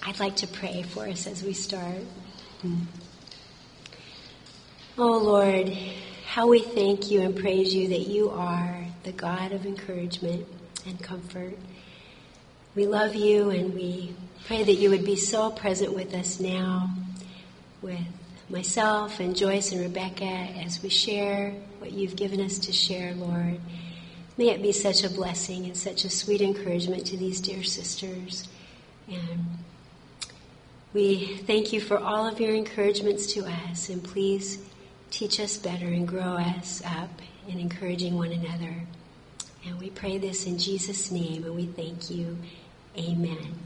I'd like to pray for us as we start. Oh Lord, how we thank you and praise you that you are the God of encouragement and comfort. We love you and we pray that you would be so present with us now, with myself and Joyce and Rebecca as we share what you've given us to share, Lord. May it be such a blessing and such a sweet encouragement to these dear sisters. And we thank you for all of your encouragements to us, and please teach us better and grow us up in encouraging one another. And we pray this in Jesus' name, and we thank you. Amen.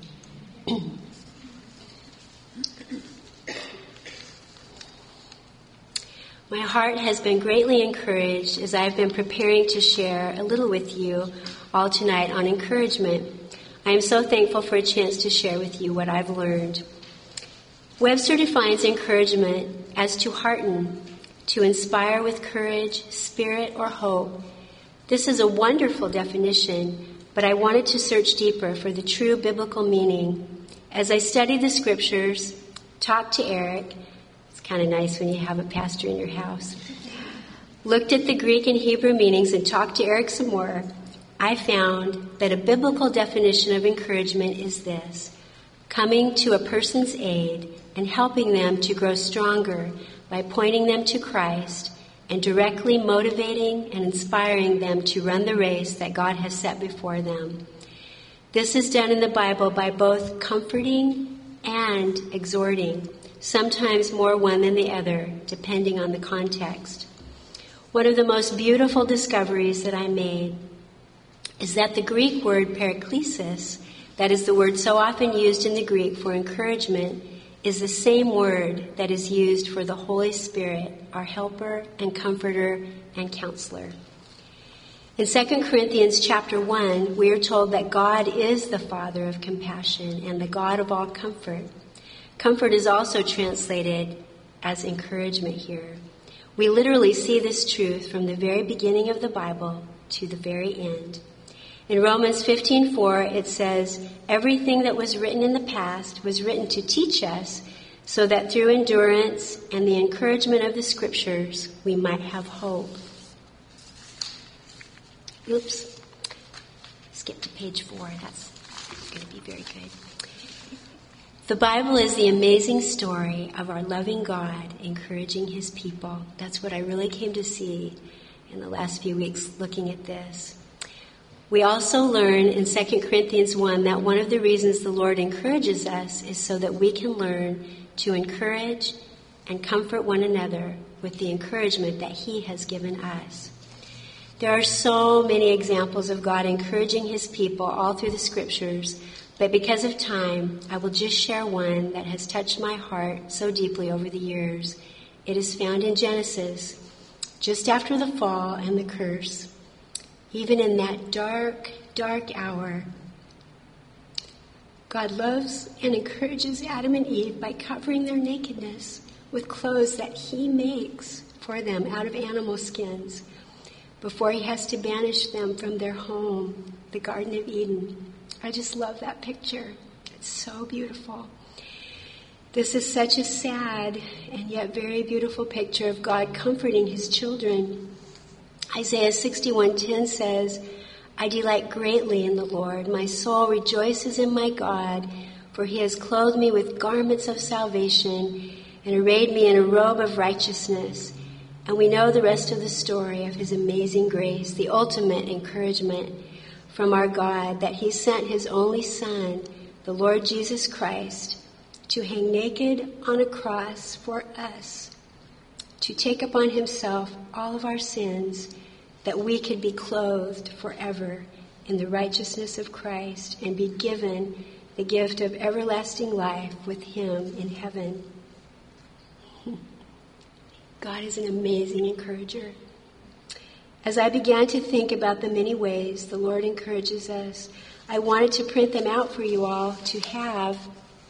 My heart has been greatly encouraged as I've been preparing to share a little with you all tonight on encouragement. I am so thankful for a chance to share with you what I've learned. Webster defines encouragement as to hearten, to inspire with courage, spirit, or hope. This is a wonderful definition, but I wanted to search deeper for the true biblical meaning. As I studied the scriptures, talked to Eric, it's kind of nice when you have a pastor in your house, looked at the Greek and Hebrew meanings and talked to Eric some more, I found that a biblical definition of encouragement is this: coming to a person's aid and helping them to grow stronger by pointing them to Christ and directly motivating and inspiring them to run the race that God has set before them. This is done in the Bible by both comforting and exhorting, sometimes more one than the other, depending on the context. One of the most beautiful discoveries that I made is that the Greek word paraklesis, that is the word so often used in the Greek for encouragement, is the same word that is used for the Holy Spirit, our helper and comforter and counselor. In 2 Corinthians chapter 1, we are told that God is the Father of compassion and the God of all comfort. Comfort is also translated as encouragement here. We literally see this truth from the very beginning of the Bible to the very end. In Romans 15:4, it says, "Everything that was written in the past was written to teach us, so that through endurance and the encouragement of the Scriptures, we might have hope." Oops. Skip to page 4. That's going to be very good. The Bible is the amazing story of our loving God encouraging his people. That's what I really came to see in the last few weeks looking at this. We also learn in 2 Corinthians 1 that one of the reasons the Lord encourages us is so that we can learn to encourage and comfort one another with the encouragement that he has given us. There are so many examples of God encouraging his people all through the scriptures, but because of time, I will just share one that has touched my heart so deeply over the years. It is found in Genesis, just after the fall and the curse. Even in that dark, dark hour, God loves and encourages Adam and Eve by covering their nakedness with clothes that he makes for them out of animal skins before he has to banish them from their home, the Garden of Eden. I just love that picture. It's so beautiful. This is such a sad and yet very beautiful picture of God comforting his children. Isaiah 61:10 says, "I delight greatly in the Lord. My soul rejoices in my God, for he has clothed me with garments of salvation and arrayed me in a robe of righteousness." And we know the rest of the story of his amazing grace, the ultimate encouragement from our God, that he sent his only Son, the Lord Jesus Christ, to hang naked on a cross for us, to take upon himself all of our sins, that we could be clothed forever in the righteousness of Christ and be given the gift of everlasting life with him in heaven. God is an amazing encourager. As I began to think about the many ways the Lord encourages us, I wanted to print them out for you all to have.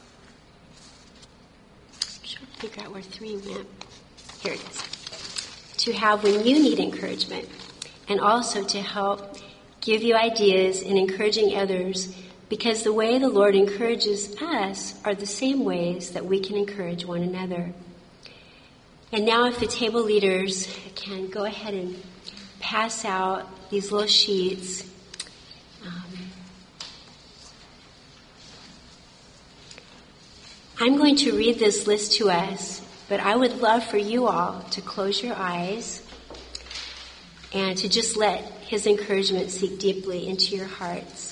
I'm trying to figure out where 3 went. Here it is. To have when you need encouragement, and also to help give you ideas in encouraging others because the way the Lord encourages us are the same ways that we can encourage one another. And now if the table leaders can go ahead and pass out these little sheets. I'm going to read this list to us, but I would love for you all to close your eyes and to just let his encouragement sink deeply into your hearts.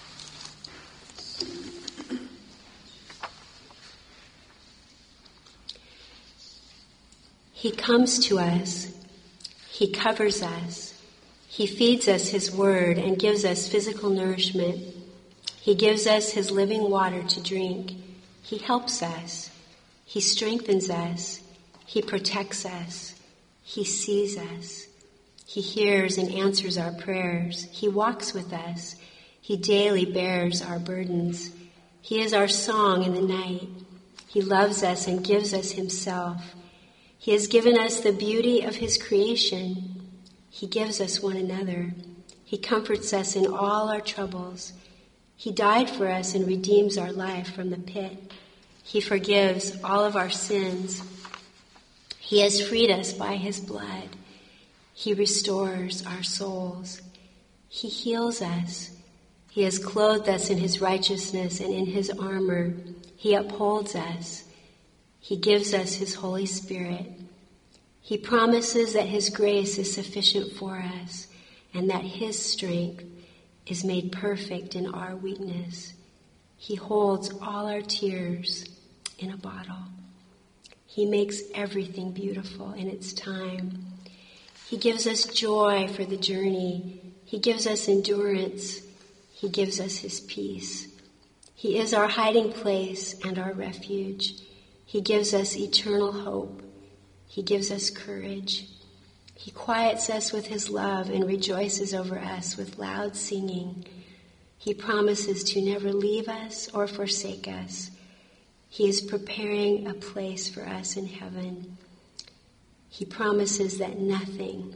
He comes to us. He covers us. He feeds us his word and gives us physical nourishment. He gives us his living water to drink. He helps us. He strengthens us. He protects us. He sees us. He hears and answers our prayers. He walks with us. He daily bears our burdens. He is our song in the night. He loves us and gives us himself. He has given us the beauty of his creation. He gives us one another. He comforts us in all our troubles. He died for us and redeems our life from the pit. He forgives all of our sins. He has freed us by his blood. He restores our souls. He heals us. He has clothed us in his righteousness and in his armor. He upholds us. He gives us his Holy Spirit. He promises that his grace is sufficient for us and that his strength is made perfect in our weakness. He holds all our tears in a bottle. He makes everything beautiful in its time. He gives us joy for the journey. He gives us endurance. He gives us his peace. He is our hiding place and our refuge. He gives us eternal hope. He gives us courage. He quiets us with his love and rejoices over us with loud singing. He promises to never leave us or forsake us. He is preparing a place for us in heaven. He promises that nothing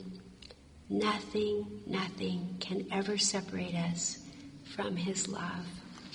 can ever separate us from his love.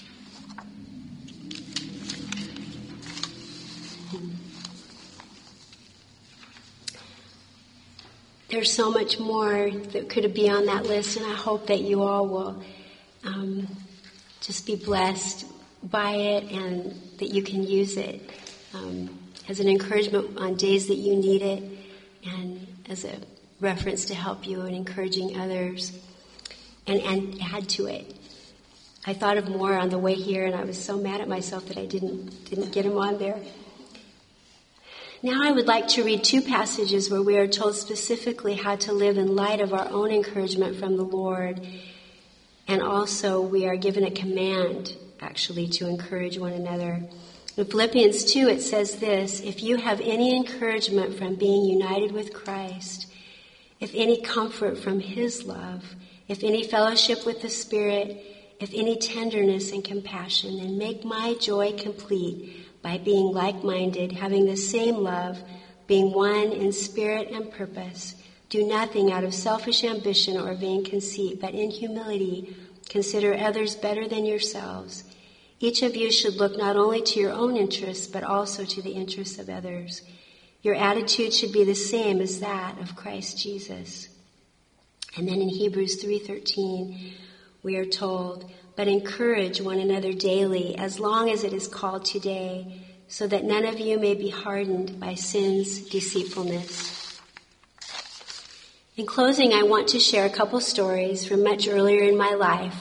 There's so much more that could be on that list, and I hope that you all will just be blessed by it and that you can use it as an encouragement on days that you need it and as a reference to help you in encouraging others and add to it. I thought of more on the way here, and I was so mad at myself that I didn't get them on there. Now I would like to read two passages where we are told specifically how to live in light of our own encouragement from the Lord. And also we are given a command, actually, to encourage one another. In Philippians 2, it says this: if you have any encouragement from being united with Christ, if any comfort from his love, if any fellowship with the Spirit, if any tenderness and compassion, then make my joy complete by being like-minded, having the same love, being one in spirit and purpose. Do nothing out of selfish ambition or vain conceit, but in humility consider others better than yourselves. Each of you should look not only to your own interests, but also to the interests of others. Your attitude should be the same as that of Christ Jesus. And then in Hebrews 3:13, we are told, but encourage one another daily, as long as it is called today, so that none of you may be hardened by sin's deceitfulness. In closing, I want to share a couple stories from much earlier in my life,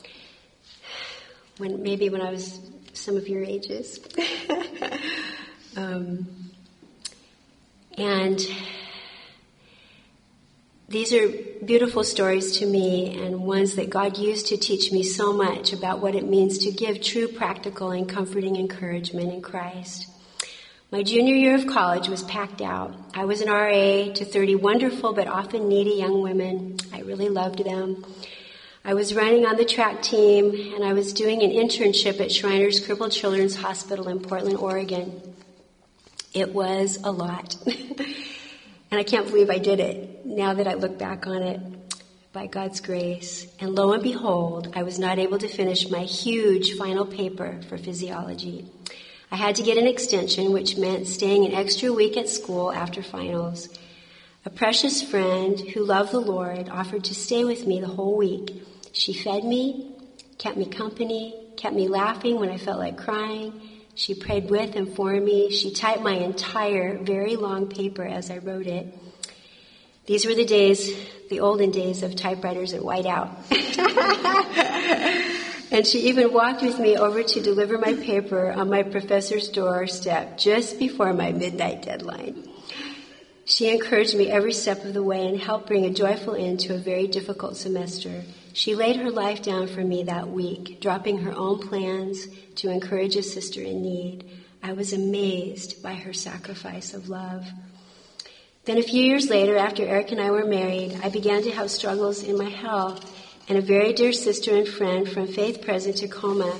when I was some of your ages. And these are beautiful stories to me, and ones that God used to teach me so much about what it means to give true, practical, and comforting encouragement in Christ. My junior year of college was packed out. I was an RA to 30 wonderful but often needy young women. I really loved them. I was running on the track team, and I was doing an internship at Shriners Crippled Children's Hospital in Portland, Oregon. It was a lot. And I can't believe I did it, now that I look back on it. by God's grace. And lo and behold, I was not able to finish my huge final paper for physiology. I had to get an extension, which meant staying an extra week at school after finals. A precious friend who loved the Lord offered to stay with me the whole week. She fed me, kept me company, kept me laughing when I felt like crying. She prayed with and for me. She typed my entire, very long paper as I wrote it. These were the olden days of typewriters and whiteout. And she even walked with me over to deliver my paper on my professor's doorstep just before my midnight deadline. She encouraged me every step of the way and helped bring a joyful end to a very difficult semester. She laid her life down for me that week, dropping her own plans to encourage a sister in need. I was amazed by her sacrifice of love. Then a few years later, after Eric and I were married, I began to have struggles in my health, and a very dear sister and friend from Faith Present Tacoma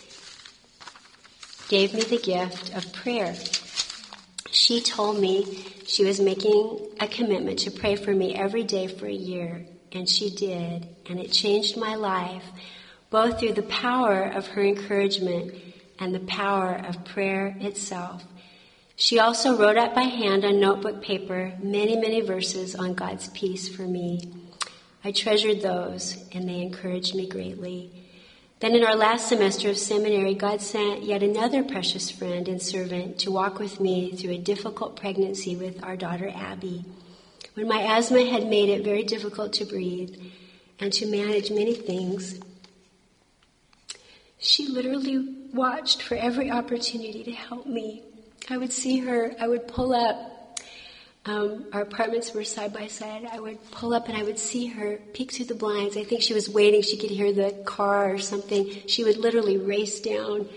gave me the gift of prayer. She told me she was making a commitment to pray for me every day for a year, and she did, and it changed my life, both through the power of her encouragement and the power of prayer itself. She also wrote up by hand on notebook paper many, many verses on God's peace for me. I treasured those, and they encouraged me greatly. Then in our last semester of seminary, God sent yet another precious friend and servant to walk with me through a difficult pregnancy with our daughter Abby. When my asthma had made it very difficult to breathe and to manage many things, she literally watched for every opportunity to help me. I would see her, I would pull up, our apartments were side by side. I would pull up and I would see her peek through the blinds. I think she was waiting, she could hear the car or something. She would literally race down.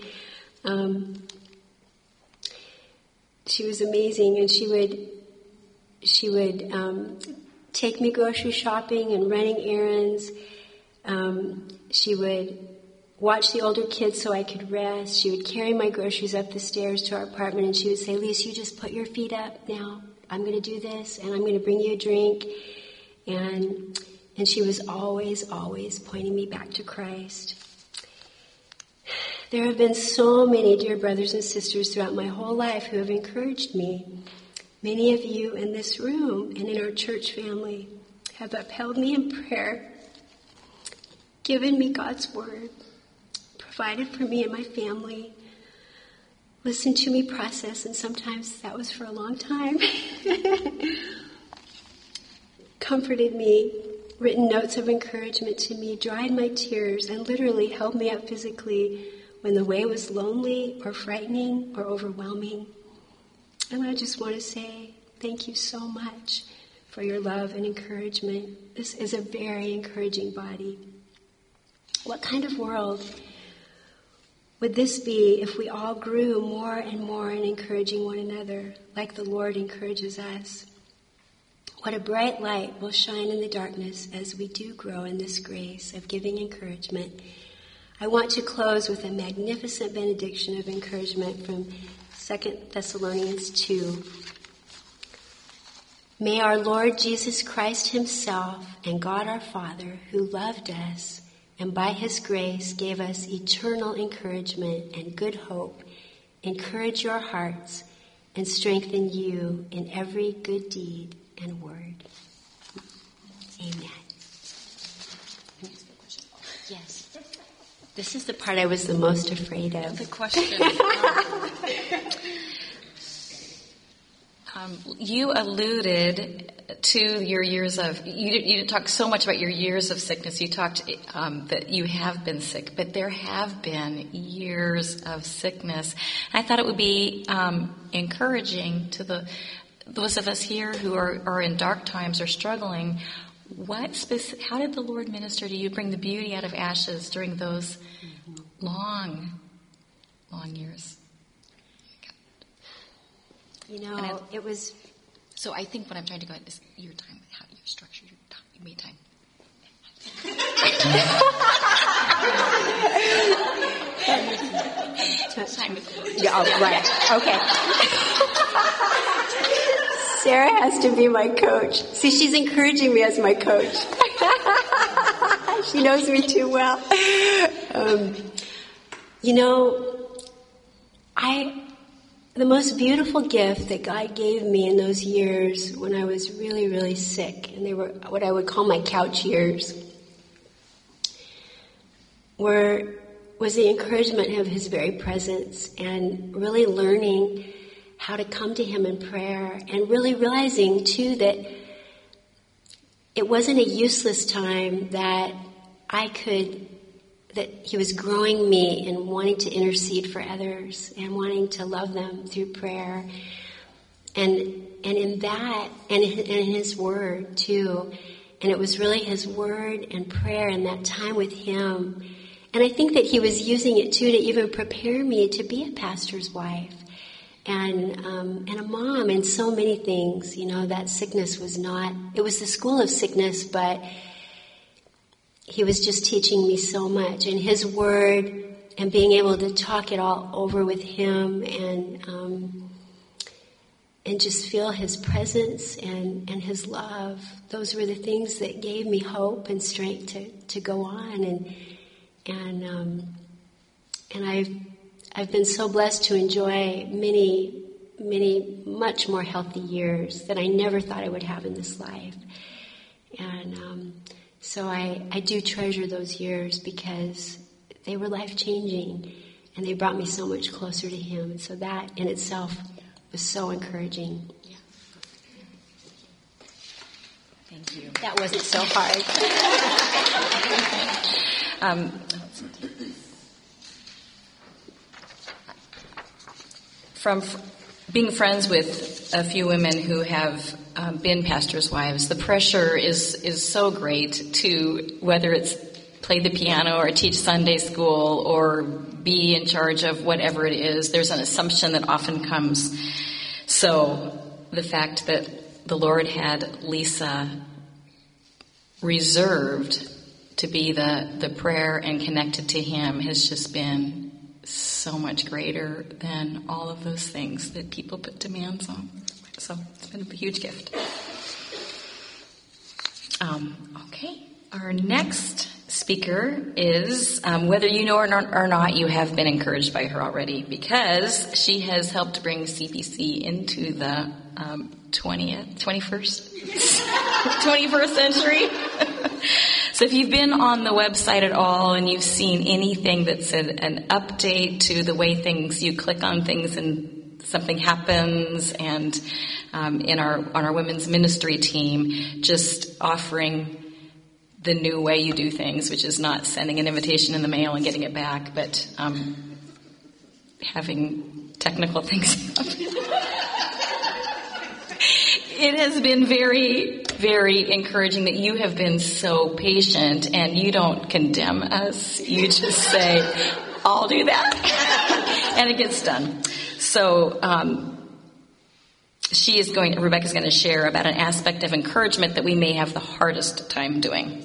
She was amazing, and she would take me grocery shopping and running errands. She would watch the older kids so I could rest. She would carry my groceries up the stairs to our apartment, and she would say, "Lise, you just put your feet up now. I'm going to do this, and I'm going to bring you a drink." And she was always, always pointing me back to Christ. There have been so many dear brothers and sisters throughout my whole life who have encouraged me. Many of you in this room and in our church family have upheld me in prayer, given me God's word, provided for me and my family, listened to me process, and sometimes that was for a long time, comforted me, written notes of encouragement to me, dried my tears, and literally held me up physically when the way was lonely or frightening or overwhelming. And I just want to say thank you so much for your love and encouragement. This is a very encouraging body. What kind of world would this be if we all grew more and more in encouraging one another, like the Lord encourages us? What a bright light will shine in the darkness as we do grow in this grace of giving encouragement. I want to close with a magnificent benediction of encouragement from 2 Thessalonians 2. May our Lord Jesus Christ himself and God our Father, who loved us and by his grace gave us eternal encouragement and good hope, encourage your hearts and strengthen you in every good deed and word. Amen. Yes. This is the part I was the most afraid of. The question. You alluded to your years of, you didn't talk so much about your years of sickness. You talked that you have been sick, but there have been years of sickness. I thought it would be encouraging to those of us here who are in dark times or struggling. How did the Lord minister to you, bring the beauty out of ashes during those long, long years? You know, it was... So I think what I'm trying to go at is your time, how you structure your time. You made time. Time with the Lord. Yeah, oh, right. Okay. Sarah has to be my coach. See, she's encouraging me as my coach. She knows me too well. The most beautiful gift that God gave me in those years when I was really, really sick, and they were what I would call my couch years, was the encouragement of His very presence, and really learning how to come to Him in prayer, and really realizing too that it wasn't a useless time, that He was growing me in wanting to intercede for others and wanting to love them through prayer. And in that, and in His Word too. And it was really His Word and prayer and that time with Him. And I think that He was using it too to even prepare me to be a pastor's wife and a mom and so many things. That sickness was not, it was the school of sickness, but He was just teaching me so much, and His Word, and being able to talk it all over with Him, and just feel His presence and His love. Those were the things that gave me hope and strength to go on, and I've been so blessed to enjoy many, many much more healthy years that I never thought I would have in this life, and. So I do treasure those years because they were life-changing, and they brought me so much closer to Him. And so that in itself was so encouraging. Yeah. Thank you. That wasn't so hard. From being friends with a few women who have been pastors' wives, the pressure is so great to, whether it's play the piano or teach Sunday school or be in charge of whatever it is, there's an assumption that often comes. So the fact that the Lord had Lisa reserved to be the prayer and connected to Him has just been so much greater than all of those things that people put demands on. So it's been a huge gift. Okay, our next speaker is, whether you know her or not, you have been encouraged by her already, because she has helped bring CPC into the 21st century. So if you've been on the website at all and you've seen anything that's an update to the way things, you click on things and something happens, and on our women's ministry team, just offering the new way you do things, which is not sending an invitation in the mail and getting it back, but having technical things happen. It has been very, very encouraging that you have been so patient, and you don't condemn us. You just say, I'll do that. And it gets done. So Rebecca's going to share about an aspect of encouragement that we may have the hardest time doing.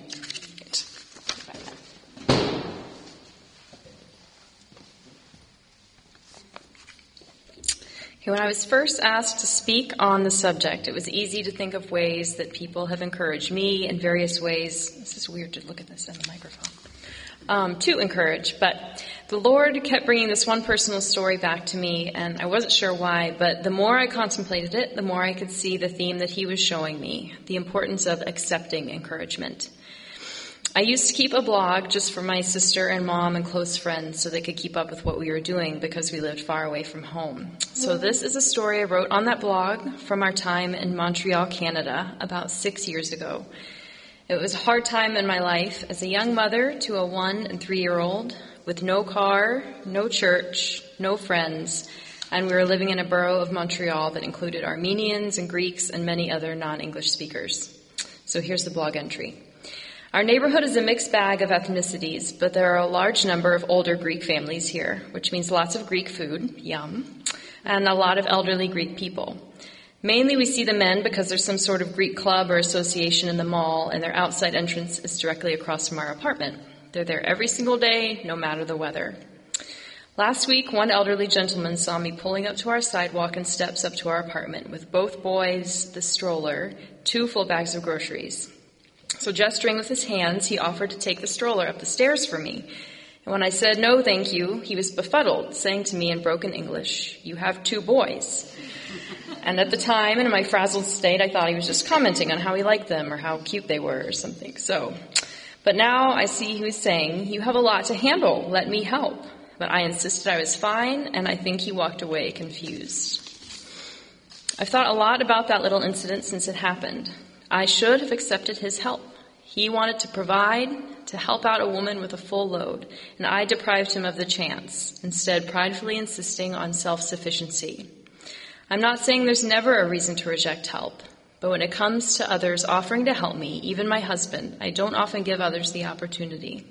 When I was first asked to speak on the subject, it was easy to think of ways that people have encouraged me in various ways. This is weird to look at this in the microphone. To encourage, but the Lord kept bringing this one personal story back to me, and I wasn't sure why, but the more I contemplated it, the more I could see the theme that He was showing me, the importance of accepting encouragement. I used to keep a blog just for my sister and mom and close friends so they could keep up with what we were doing because we lived far away from home. So this is a story I wrote on that blog from our time in Montreal, Canada, about 6 years ago. It was a hard time in my life as a young mother to a 1- and 3-year-old with no car, no church, no friends, and we were living in a borough of Montreal that included Armenians and Greeks and many other non-English speakers. So here's the blog entry. Our neighborhood is a mixed bag of ethnicities, but there are a large number of older Greek families here, which means lots of Greek food, yum, and a lot of elderly Greek people. Mainly we see the men because there's some sort of Greek club or association in the mall, and their outside entrance is directly across from our apartment. They're there every single day, no matter the weather. Last week, one elderly gentleman saw me pulling up to our sidewalk and steps up to our apartment with both boys, the stroller, 2 full bags of groceries. So gesturing with his hands, he offered to take the stroller up the stairs for me. And when I said, "No, thank you," he was befuddled, saying to me in broken English, "You have 2 boys." And at the time, in my frazzled state, I thought he was just commenting on how he liked them or how cute they were or something. But now I see he was saying, "You have a lot to handle. Let me help." But I insisted I was fine, and I think he walked away confused. I've thought a lot about that little incident since it happened. I should have accepted his help. He wanted to provide, to help out a woman with a full load, and I deprived him of the chance, instead pridefully insisting on self-sufficiency. I'm not saying there's never a reason to reject help, but when it comes to others offering to help me, even my husband, I don't often give others the opportunity.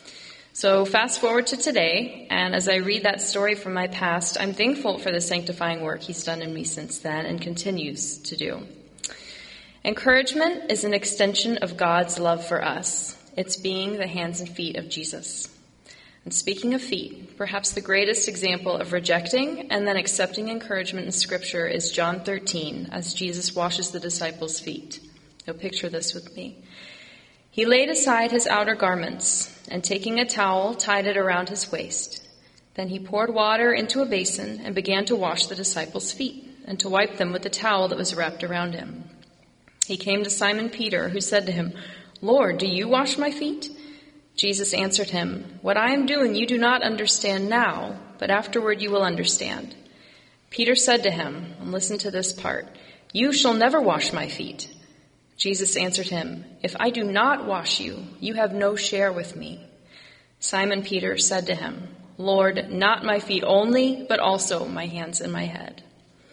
So fast forward to today, and as I read that story from my past, I'm thankful for the sanctifying work he's done in me since then and continues to do. Encouragement is an extension of God's love for us. It's being the hands and feet of Jesus. And speaking of feet, perhaps the greatest example of rejecting and then accepting encouragement in Scripture is John 13, as Jesus washes the disciples' feet. You'll picture this with me. He laid aside his outer garments, and taking a towel, tied it around his waist. Then he poured water into a basin and began to wash the disciples' feet and to wipe them with the towel that was wrapped around him. He came to Simon Peter, who said to him, "Lord, do you wash my feet?" Jesus answered him, "What I am doing you do not understand now, but afterward you will understand." Peter said to him, and listen to this part, "You shall never wash my feet." Jesus answered him, "If I do not wash you, you have no share with me." Simon Peter said to him, "Lord, not my feet only, but also my hands and my head."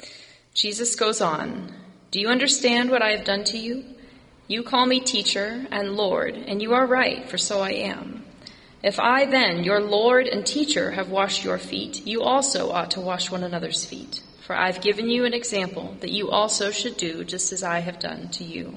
Jesus goes on, "Do you understand what I have done to you? You call me teacher and Lord, and you are right, for so I am. If I then, your Lord and teacher, have washed your feet, you also ought to wash one another's feet. For I've given you an example that you also should do just as I have done to you."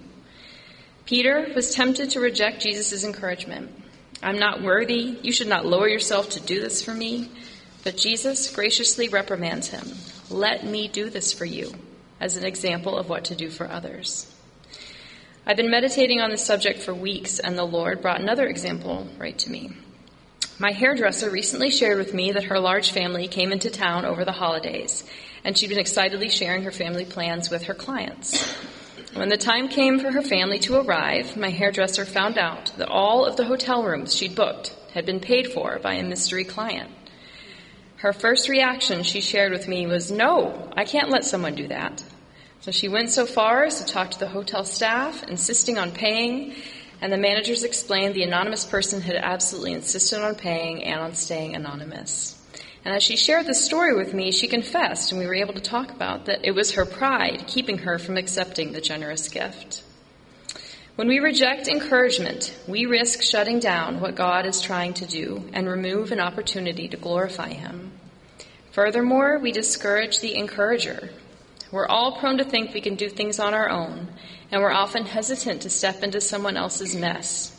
Peter was tempted to reject Jesus' encouragement. "I'm not worthy. You should not lower yourself to do this for me." But Jesus graciously reprimands him. "Let me do this for you," as an example of what to do for others. I've been meditating on this subject for weeks, and the Lord brought another example right to me. My hairdresser recently shared with me that her large family came into town over the holidays, and she'd been excitedly sharing her family plans with her clients. When the time came for her family to arrive, my hairdresser found out that all of the hotel rooms she'd booked had been paid for by a mystery client. Her first reaction, she shared with me, was, "No, I can't let someone do that." So she went so far as to talk to the hotel staff, insisting on paying, and the managers explained the anonymous person had absolutely insisted on paying and on staying anonymous. And as she shared the story with me, she confessed, and we were able to talk about that it was her pride keeping her from accepting the generous gift. When we reject encouragement, we risk shutting down what God is trying to do and remove an opportunity to glorify Him. Furthermore, we discourage the encourager. We're all prone to think we can do things on our own, and we're often hesitant to step into someone else's mess,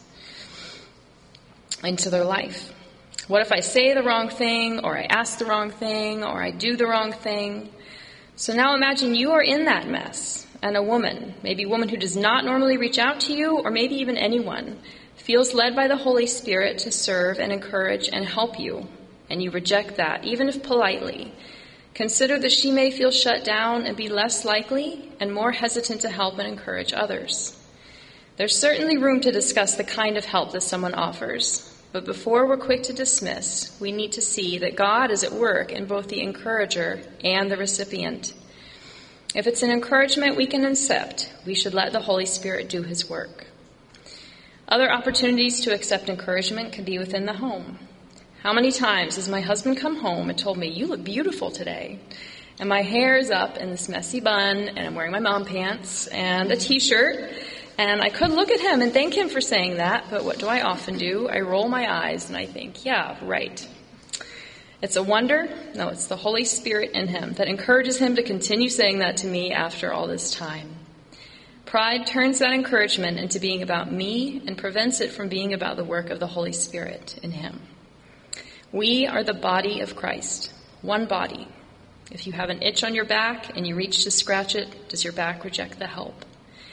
into their life. What if I say the wrong thing, or I ask the wrong thing, or I do the wrong thing? So now imagine you are in that mess, and a woman, maybe a woman who does not normally reach out to you, or maybe even anyone, feels led by the Holy Spirit to serve and encourage and help you, and you reject that, even if politely. Consider that she may feel shut down and be less likely and more hesitant to help and encourage others. There's certainly room to discuss the kind of help that someone offers, but before we're quick to dismiss, we need to see that God is at work in both the encourager and the recipient. If it's an encouragement we can accept, we should let the Holy Spirit do His work. Other opportunities to accept encouragement can be within the home. How many times has my husband come home and told me, "You look beautiful today," and my hair is up in this messy bun, and I'm wearing my mom pants and a t-shirt, and I could look at him and thank him for saying that, but what do I often do? I roll my eyes and I think, yeah, right. It's a wonder? No, it's the Holy Spirit in him that encourages him to continue saying that to me after all this time. Pride turns that encouragement into being about me and prevents it from being about the work of the Holy Spirit in him. We are the body of Christ, one body. If you have an itch on your back and you reach to scratch it, does your back reject the help?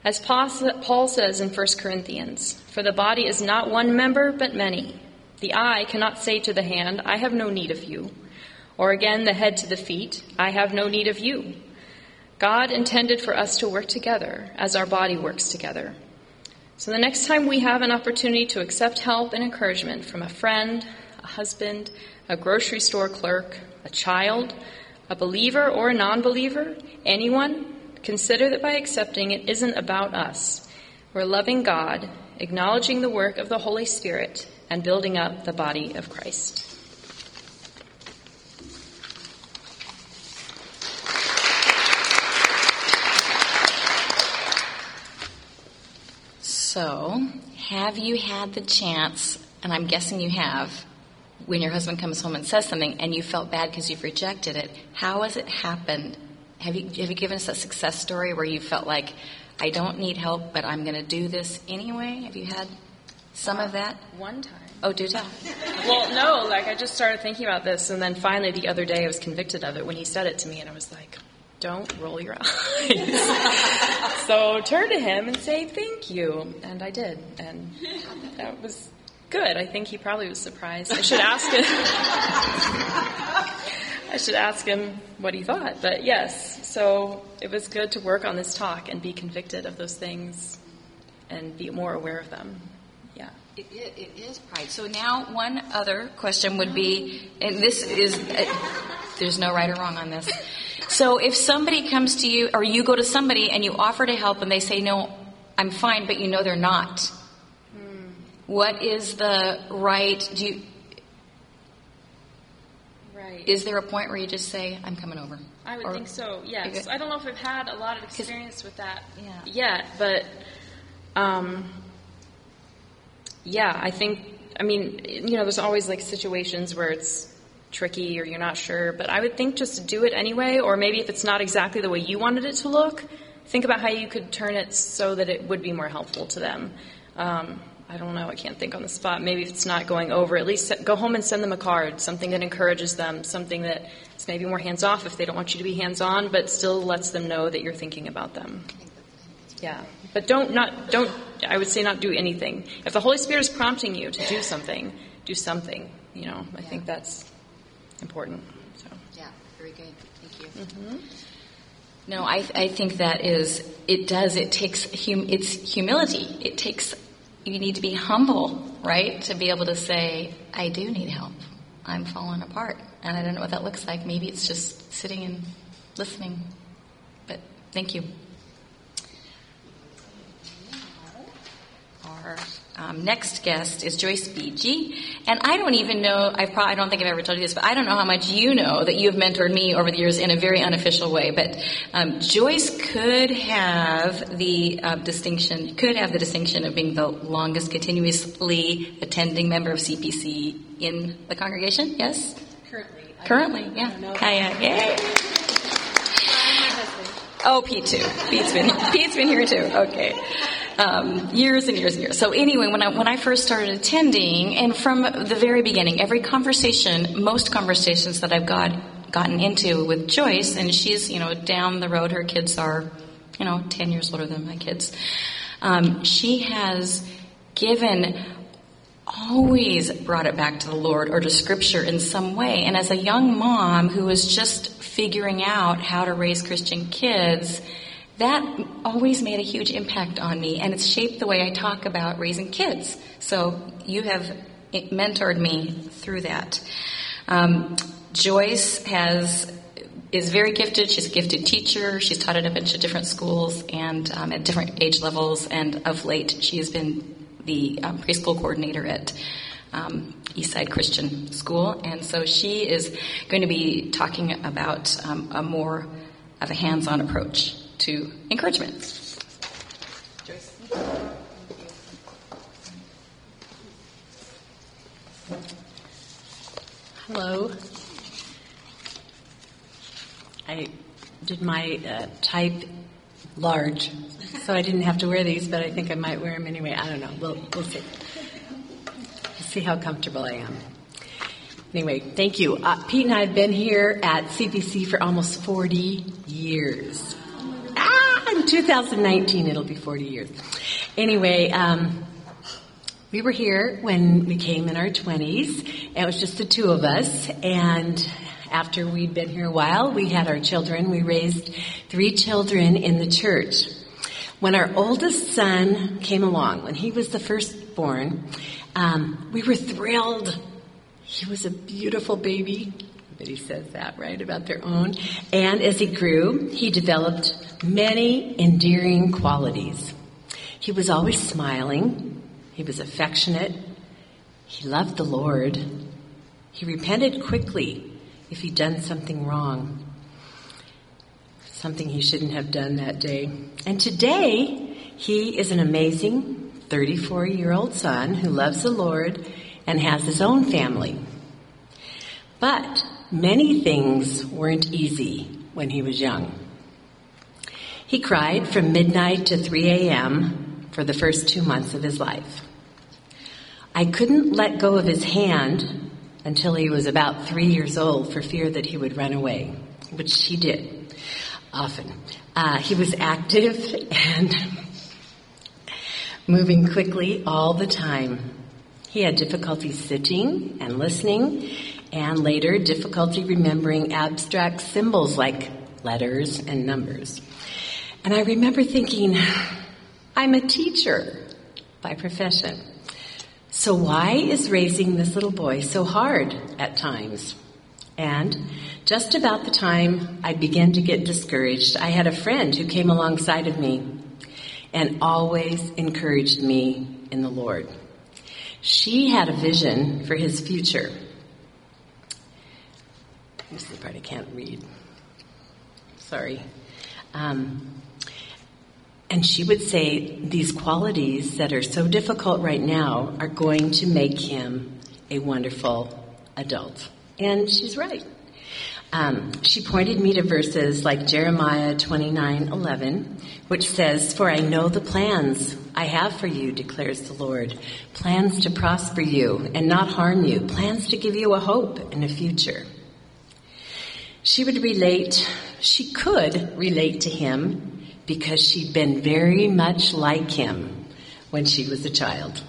As Paul says in 1 Corinthians, "For the body is not one member, but many. The eye cannot say to the hand, 'I have no need of you,' or again the head to the feet, 'I have no need of you.' God intended for us to work together as our body works together." So the next time we have an opportunity to accept help and encouragement from a friend, a husband, a grocery store clerk, a child, a believer or a non-believer, anyone, consider that by accepting it isn't about us. We're loving God, acknowledging the work of the Holy Spirit, and building up the body of Christ. So, have you had the chance, and I'm guessing you have, when your husband comes home and says something and you felt bad because you've rejected it, how has it happened? Have you given us a success story where you felt like, I don't need help, but I'm going to do this anyway? Have you had some of that? One time. Oh, do tell. Well, no, I just started thinking about this, and then finally the other day I was convicted of it when he said it to me, and I was like, don't roll your eyes. So turn to him and say thank you. And I did, and that was good. I think he probably was surprised. I should ask him what he thought. But yes, so it was good to work on this talk and be convicted of those things and be more aware of them. Yeah. It is pride. So now one other question would be, and this is, there's no right or wrong on this. So if somebody comes to you, or you go to somebody and you offer to help and they say, no, I'm fine, but you know they're not. What is the right, is there a point where you just say, I'm coming over? I would think so, yes. I don't know if I've had a lot of experience with that yet, but I think, there's always situations where it's tricky or you're not sure, but I would think just to do it anyway, or maybe if it's not exactly the way you wanted it to look, think about how you could turn it so that it would be more helpful to them. I don't know, I can't think on the spot. Maybe if it's not going over, at least go home and send them a card, something that encourages them, something that is maybe more hands-off if they don't want you to be hands-on, but still lets them know that you're thinking about them. Yeah, but I would say not do anything. If the Holy Spirit is prompting you to do something, do something. I think that's important. So. Yeah, very good. Thank you. Mm-hmm. No, I think that it takes humility. You need to be humble, right? To be able to say, I do need help. I'm falling apart. And I don't know what that looks like. Maybe it's just sitting and listening. But thank you. Our next guest is Joyce Beege. And I don't even know, I don't think I've ever told you this, but I don't know how much you know that you have mentored me over the years in a very unofficial way. But Joyce could have the distinction of being the longest continuously attending member of CPC in the congregation. Yes? Currently, yeah. Yay. Oh, Pete too. Pete's been here too. Okay. Years and years and years. So anyway, when I first started attending, and from the very beginning, most conversations that I've gotten into with Joyce, and she's, down the road, her kids are, 10 years older than my kids. She has always brought it back to the Lord or to Scripture in some way. And as a young mom who was just figuring out how to raise Christian kids, that always made a huge impact on me, and it's shaped the way I talk about raising kids. So you have mentored me through that. Joyce is very gifted. She's a gifted teacher. She's taught at a bunch of different schools and at different age levels, and of late she has been the preschool coordinator at Eastside Christian School, and so she is going to be talking about a more of a hands-on approach to encouragement. Joyce. Hello. I did my type large, so I didn't have to wear these, but I think I might wear them anyway. I don't know. We'll see. We'll see how comfortable I am. Anyway, thank you. Pete and I have been here at CPC for almost 40 years. I'm 2019, it'll be 40 years. Anyway, we were here when we came in our 20s, and it was just the two of us, and after we'd been here a while, we had our children. We raised 3 children in the church. When our oldest son came along, when he was the firstborn, we were thrilled. He was a beautiful baby. Everybody says that, right, about their own. And as he grew, he developed many endearing qualities. He was always smiling. He was affectionate. He loved the Lord. He repented quickly if he'd done something wrong, something he shouldn't have done that day. And today, he is an amazing 34-year-old son who loves the Lord and has his own family. But many things weren't easy when he was young. He cried from midnight to 3 a.m. for the first 2 months of his life. I couldn't let go of his hand until he was about 3 years old for fear that he would run away, which he did often. He was active and moving quickly all the time. He had difficulty sitting and listening, and later difficulty remembering abstract symbols like letters and numbers. And I remember thinking, I'm a teacher by profession. So why is raising this little boy so hard at times? And just about the time I began to get discouraged, I had a friend who came alongside of me and always encouraged me in the Lord. She had a vision for his future. This is the part I can't read. Sorry. And she would say these qualities that are so difficult right now are going to make him a wonderful adult. And she's right. She pointed me to verses like Jeremiah 29:11, which says, "For I know the plans I have for you, declares the Lord, plans to prosper you and not harm you, plans to give you a hope and a future." She could relate to him because she'd been very much like him when she was a child.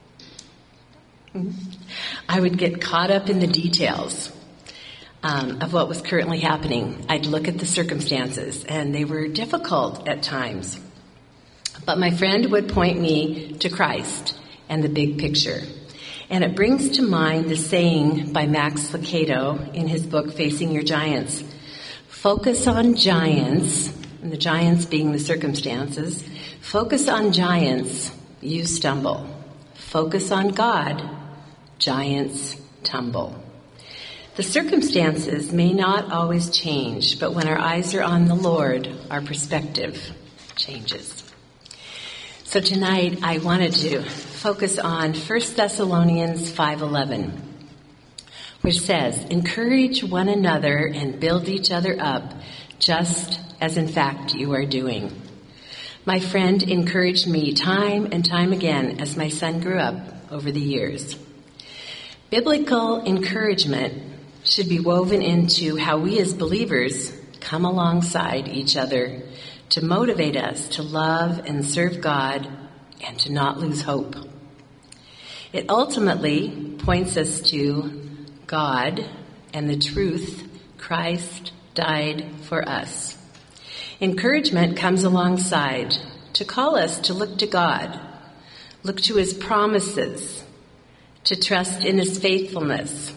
I would get caught up in the details of what was currently happening. I'd look at the circumstances, and they were difficult at times. But my friend would point me to Christ and the big picture. And it brings to mind the saying by Max Lucado in his book, Facing Your Giants. Focus on giants, and the giants being the circumstances. Focus on giants, you stumble. Focus on God, giants tumble. The circumstances may not always change, but when our eyes are on the Lord, our perspective changes. So tonight I wanted to focus on 1 Thessalonians 5:11, which says, "Encourage one another and build each other up, just as in fact you are doing." My friend encouraged me time and time again as my son grew up over the years. Biblical encouragement should be woven into how we as believers come alongside each other to motivate us to love and serve God and to not lose hope. It ultimately points us to God and the truth: Christ died for us. Encouragement comes alongside to call us to look to God, look to his promises, to trust in his faithfulness,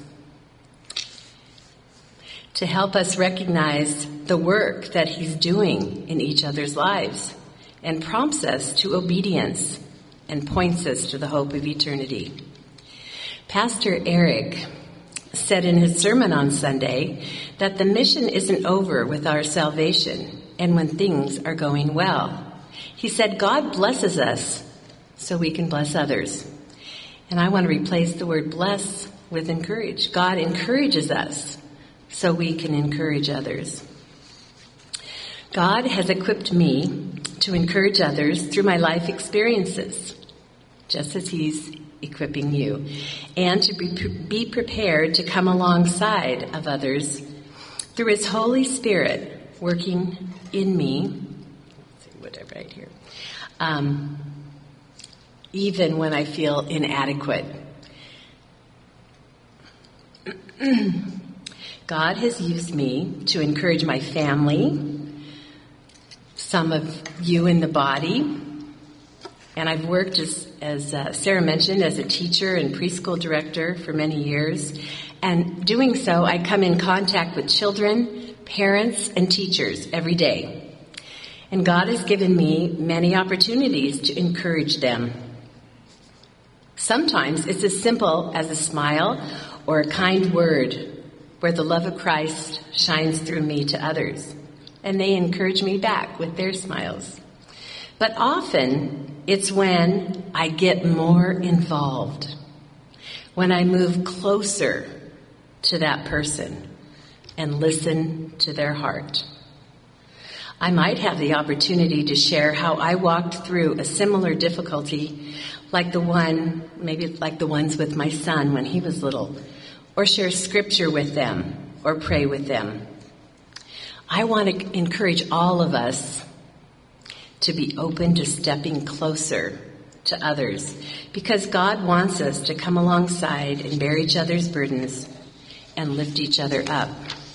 to help us recognize the work that he's doing in each other's lives, and prompts us to obedience and points us to the hope of eternity. Pastor Eric said in his sermon on Sunday that the mission isn't over with our salvation and when things are going well. He said God blesses us so we can bless others. And I want to replace the word bless with encourage. God encourages us so we can encourage others. God has equipped me to encourage others through my life experiences, just as he's equipping you, and to be prepared to come alongside of others through his Holy Spirit working in me. what I write here. Even when I feel inadequate. God has used me to encourage my family, some of you in the body, and I've worked as Sarah mentioned, as a teacher and preschool director for many years. And doing so, I come in contact with children, parents, and teachers every day. And God has given me many opportunities to encourage them. Sometimes it's as simple as a smile or a kind word where the love of Christ shines through me to others, and they encourage me back with their smiles. But often it's when I get more involved, when I move closer to that person and listen to their heart. I might have the opportunity to share how I walked through a similar difficulty like the ones with my son when he was little, or share scripture with them, or pray with them. I want to encourage all of us to be open to stepping closer to others, because God wants us to come alongside and bear each other's burdens and lift each other up.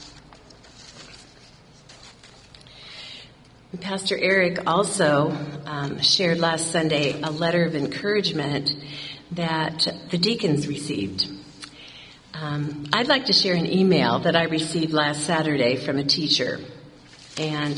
Pastor Eric also shared last Sunday a letter of encouragement that the deacons received. I'd like to share an email that I received last Saturday from a teacher. And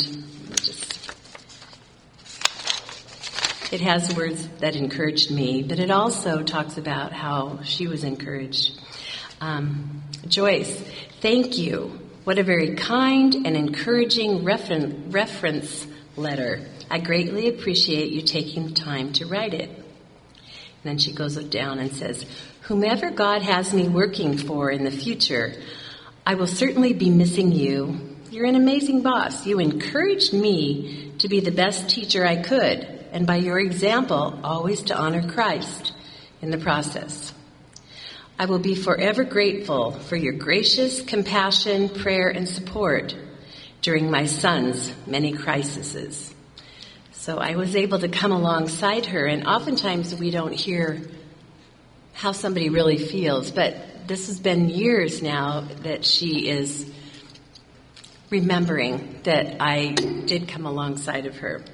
it has words that encouraged me, but it also talks about how she was encouraged. Joyce, thank you. What a very kind and encouraging reference letter. I greatly appreciate you taking the time to write it. And then she goes down and says, whomever God has me working for in the future, I will certainly be missing you. You're an amazing boss. You encouraged me to be the best teacher I could, and by your example, always to honor Christ in the process. I will be forever grateful for your gracious compassion, prayer, and support during my son's many crises. So I was able to come alongside her, and oftentimes we don't hear how somebody really feels, but this has been years now that she is remembering that I did come alongside of her.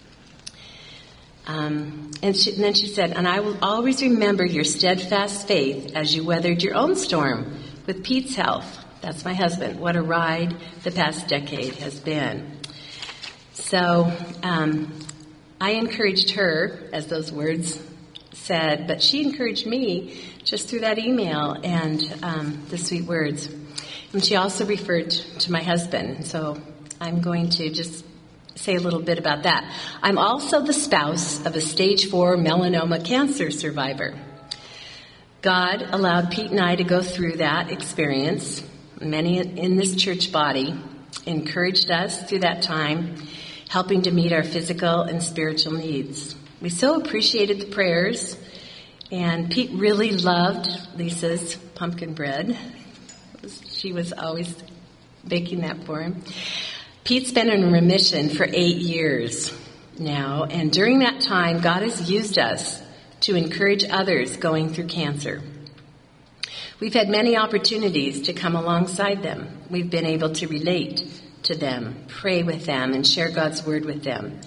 And then she said, and I will always remember your steadfast faith as you weathered your own storm with Pete's help. That's my husband. What a ride the past decade has been. So I encouraged her, as those words said, but she encouraged me just through that email and the sweet words. And she also referred to my husband. So I'm going to just say a little bit about that. I'm also the spouse of a stage 4 melanoma cancer survivor. God allowed Pete and I to go through that experience. Many in this church body encouraged us through that time, helping to meet our physical and spiritual needs. We so appreciated the prayers, and Pete really loved Lisa's pumpkin bread. She was always baking that for him. Pete's been in remission for 8 years now, and during that time, God has used us to encourage others going through cancer. We've had many opportunities to come alongside them. We've been able to relate to them, pray with them, and share God's word with them.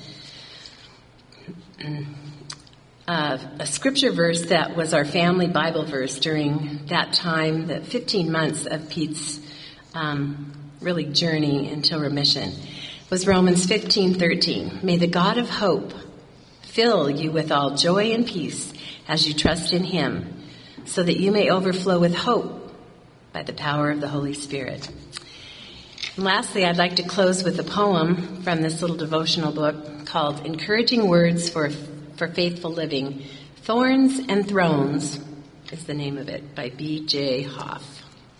A scripture verse that was our family Bible verse during that time, the 15 months of Pete's really journey until remission, was Romans 15:13. May the God of hope fill you with all joy and peace as you trust in him, so that you may overflow with hope by the power of the Holy Spirit. And lastly, I'd like to close with a poem from this little devotional book called Encouraging Words for Faithful Living. Thorns and Thrones is the name of it, by B.J. Hoff.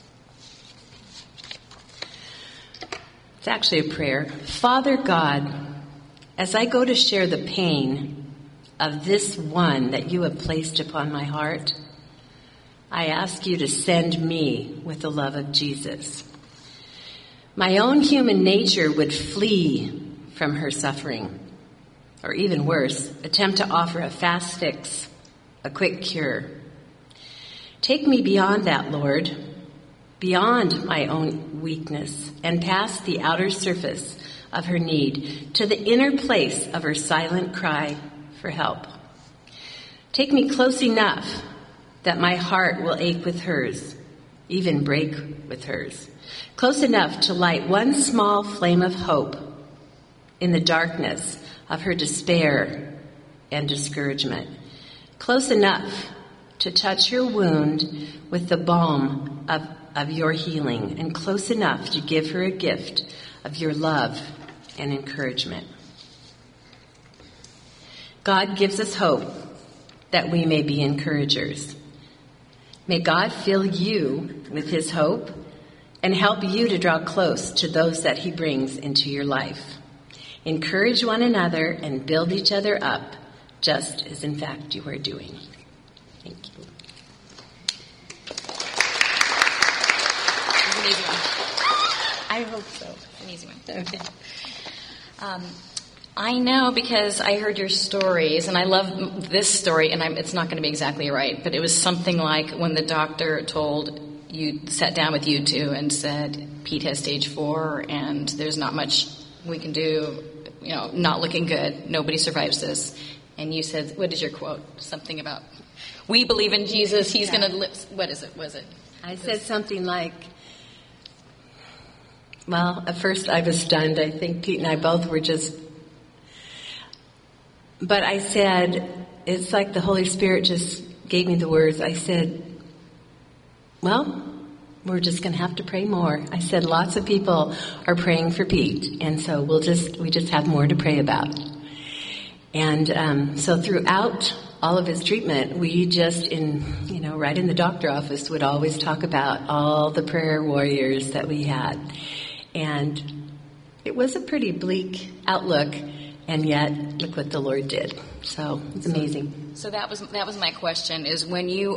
It's actually a prayer. Father God, as I go to share the pain of this one that you have placed upon my heart, I ask you to send me with the love of Jesus. My own human nature would flee from her suffering. or even worse, attempt to offer a fast fix, a quick cure. Take me beyond that, Lord, beyond my own weakness, and past the outer surface of her need to the inner place of her silent cry for help. Take me close enough that my heart will ache with hers, even break with hers. Close enough to light one small flame of hope in the darkness of her despair and discouragement. Close enough to touch her wound with the balm of your healing, and close enough to give her a gift of your love and encouragement. God gives us hope that we may be encouragers. May God fill you with his hope and help you to draw close to those that he brings into your life. Encourage one another and build each other up, just as in fact you are doing. Thank you. It's an easy one. I hope so. It's an easy one. Okay. I know because I heard your stories, and I love this story, and it's not going to be exactly right, but it was something like when the doctor sat down with you two and said, Pete has stage 4, and there's not much we can do, not looking good, nobody survives this. And you said, what is your quote? Something about, we believe in Jesus, he's going to live. What is it? Was it? I said something like, well, at first I was stunned. I think Pete and I both were but I said, it's like the Holy Spirit just gave me the words. I said, well, we're just going to have to pray more. I said, lots of people are praying for Pete, and so we just have more to pray about. And so throughout all of his treatment, we just right in the doctor office would always talk about all the prayer warriors that we had. And it was a pretty bleak outlook, and yet look what the Lord did. So it's amazing. So that was my question, is when a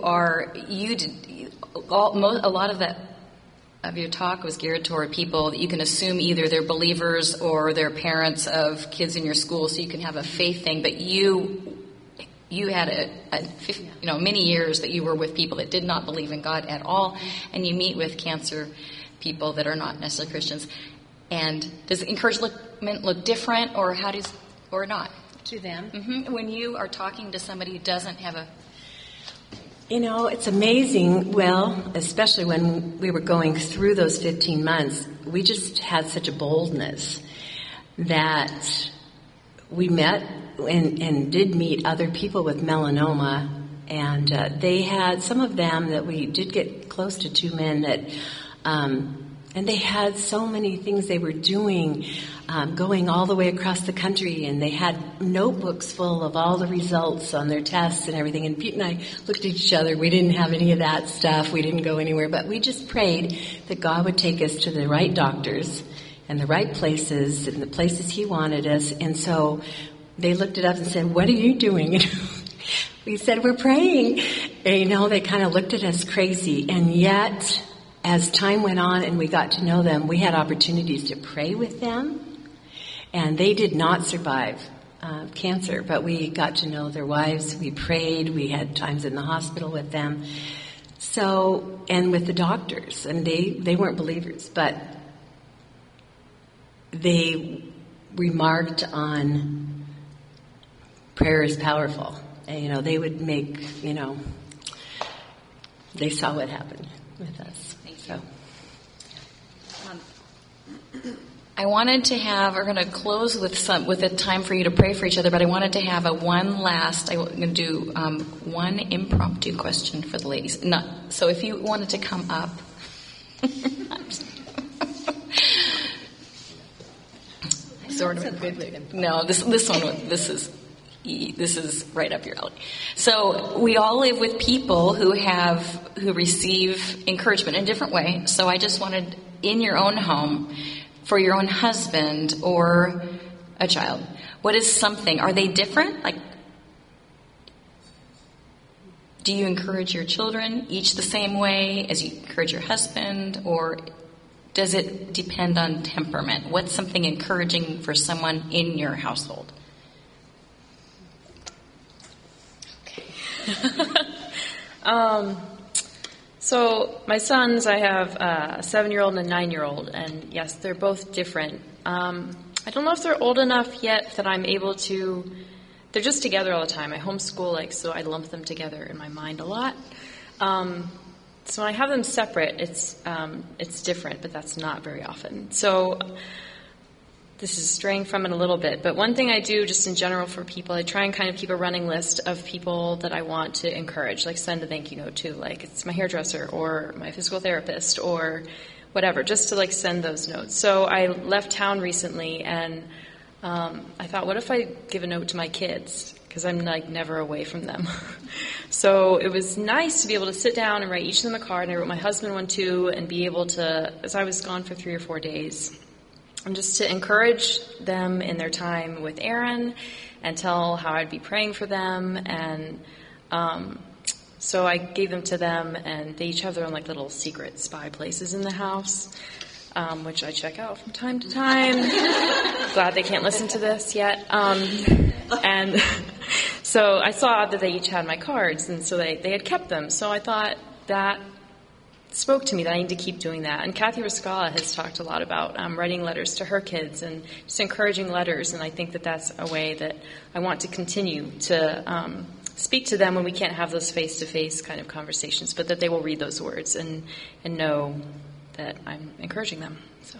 lot of your talk was geared toward people that you can assume either they're believers or they're parents of kids in your school, so you can have a faith thing, but you had many years that you were with people that did not believe in God at all, and you meet with cancer people that are not necessarily Christians. And does encouragement look different, or or not? To them? Mm-hmm. When you are talking to somebody who doesn't have a... it's amazing. Well, especially when we were going through those 15 months, we just had such a boldness that we met and did meet other people with melanoma, and they had, some of them that we did get close to, 2 men that... and they had so many things they were doing, going all the way across the country, and they had notebooks full of all the results on their tests and everything. And Pete and I looked at each other. We didn't have any of that stuff. We didn't go anywhere, but we just prayed that God would take us to the right doctors and the right places and the places he wanted us. And so they looked at us and said, what are you doing? We said, we're praying. And, they kind of looked at us crazy. And yet, as time went on and we got to know them, we had opportunities to pray with them. And they did not survive cancer, but we got to know their wives. We prayed. We had times in the hospital with them. So, and with the doctors. And they weren't believers, but they remarked on prayer is powerful. And, they would make, they saw what happened with us. So. I wanted to we're going to close with a time for you to pray for each other, but I wanted to have I'm going to do one impromptu question for the ladies. So if you wanted to come up. Sort of a good lead. No, this is right up your alley. So we all live with people who receive encouragement in a different way. So I just wanted, in your own home, for your own husband or a child, what is something? Are they different? Like, do you encourage your children each the same way as you encourage your husband, or does it depend on temperament? What's something encouraging for someone in your household? So my sons, I have a 7-year-old and a 9-year-old, and yes, they're both different. I don't know if they're old enough yet that I'm able to. They're just together all the time. I homeschool, so I lump them together in my mind a lot. So when I have them separate, it's different, but that's not very often. So this is straying from it a little bit. But one thing I do just in general for people, I try and kind of keep a running list of people that I want to encourage, like send a thank you note to, like it's my hairdresser or my physical therapist or whatever, just to send those notes. So I left town recently and I thought, what if I give a note to my kids? Because I'm never away from them. So it was nice to be able to sit down and write each of them a card, and I wrote my husband one too, and be able to, as I was gone for 3 or 4 days, and just to encourage them in their time with Aaron and tell how I'd be praying for them. And so I gave them to them, and they each have their own little secret spy places in the house, which I check out from time to time. Glad they can't listen to this yet. And so I saw that they each had my cards, and so they had kept them. So I thought that spoke to me that I need to keep doing that. And Kathy Rascala has talked a lot about writing letters to her kids and just encouraging letters, and I think that that's a way that I want to continue to speak to them when we can't have those face-to-face kind of conversations, but that they will read those words and know that I'm encouraging them. So,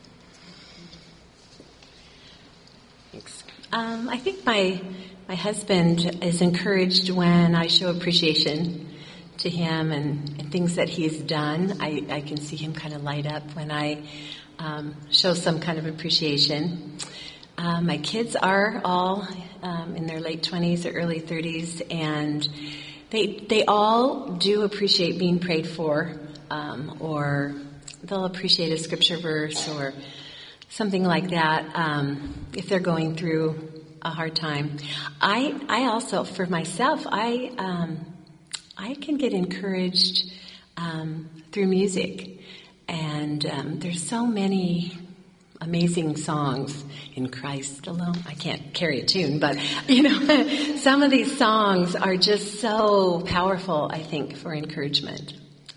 thanks. I think my husband is encouraged when I show appreciation to him and things that he's done. I can see him kind of light up when I show some kind of appreciation. My kids are all in their late 20s or early 30s, and they all do appreciate being prayed for, or they'll appreciate a scripture verse or something like that if they're going through a hard time. I also, for myself, I can get encouraged through music, and there's so many amazing songs in Christ alone. I can't carry a tune, but some of these songs are just so powerful, I think, for encouragement.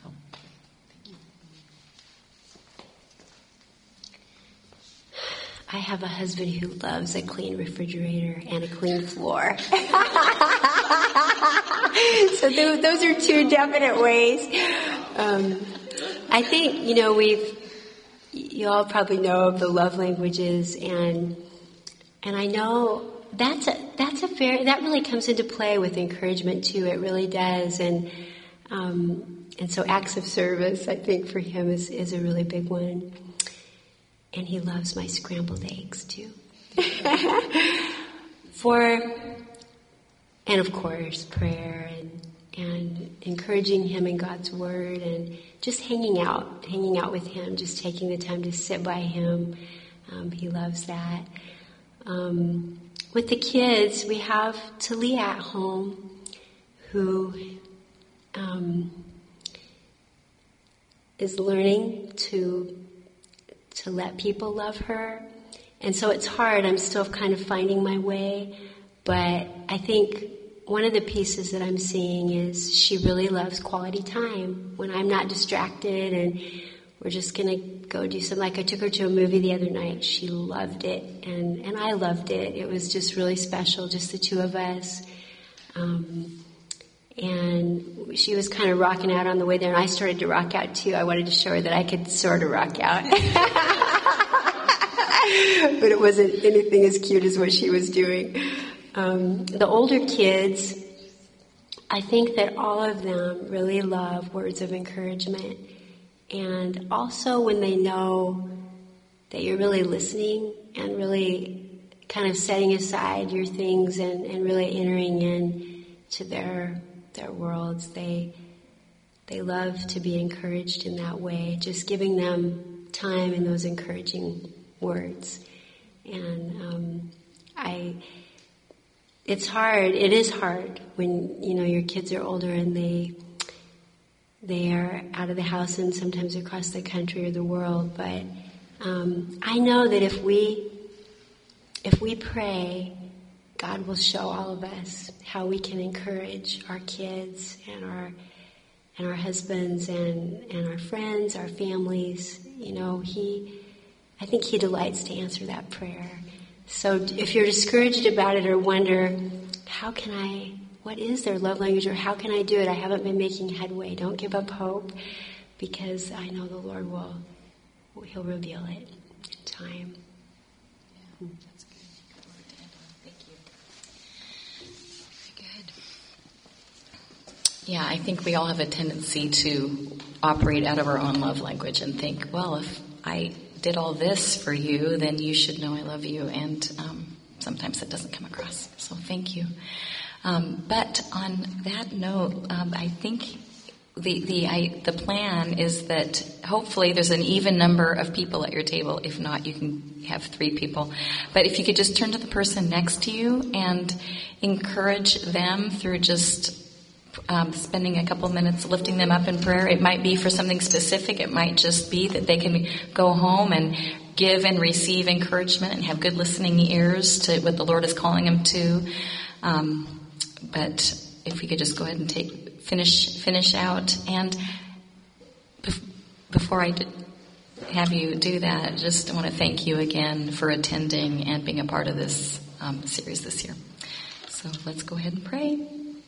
I have a husband who loves a clean refrigerator and a clean floor. So those are two definite ways. I think, you all probably know of the love languages, and I know that really comes into play with encouragement too. It really does, and so acts of service, I think, for him is a really big one. And he loves my scrambled eggs too. And of course, prayer and encouraging him in God's Word, and just hanging out with him, just taking the time to sit by him. He loves that. With the kids, we have Talia at home, who is learning to let people love her. And so it's hard. I'm still kind of finding my way. But I think one of the pieces that I'm seeing is she really loves quality time when I'm not distracted and we're just going to go do something. Like I took her to a movie the other night. She loved it, and I loved it. It was just really special, just the two of us. And she was kind of rocking out on the way there, and I started to rock out too. I wanted to show her that I could sort of rock out. But it wasn't anything as cute as what she was doing. The older kids, I think that all of them really love words of encouragement. And also when they know that you're really listening and really kind of setting aside your things and really entering in to their worlds, they love to be encouraged in that way, just giving them time in those encouraging words. And it's hard. It is hard when your kids are older and they are out of the house and sometimes across the country or the world. But I know that if we pray, God will show all of us how we can encourage our kids and our husbands and our friends, our families. I think He delights to answer that prayer. So if you're discouraged about it or wonder, what is their love language, or how can I do it? I haven't been making headway. Don't give up hope, because I know the Lord He'll reveal it in time. Yeah, that's good. Good word to end on. Thank you. Very good. Yeah, I think we all have a tendency to operate out of our own love language and think, well, if I did all this for you, then you should know I love you. And sometimes it doesn't come across. So thank you. But on that note, I think the plan is that hopefully there's an even number of people at your table. If not, you can have 3 people. But if you could just turn to the person next to you and encourage them through just spending a couple minutes lifting them up in prayer. It might be for something specific. It might just be that they can go home and give and receive encouragement and have good listening ears to what the Lord is calling them to. But if we could just go ahead and finish out. And before I have you do that, I just want to thank you again for attending and being a part of this series this year. So let's go ahead and pray.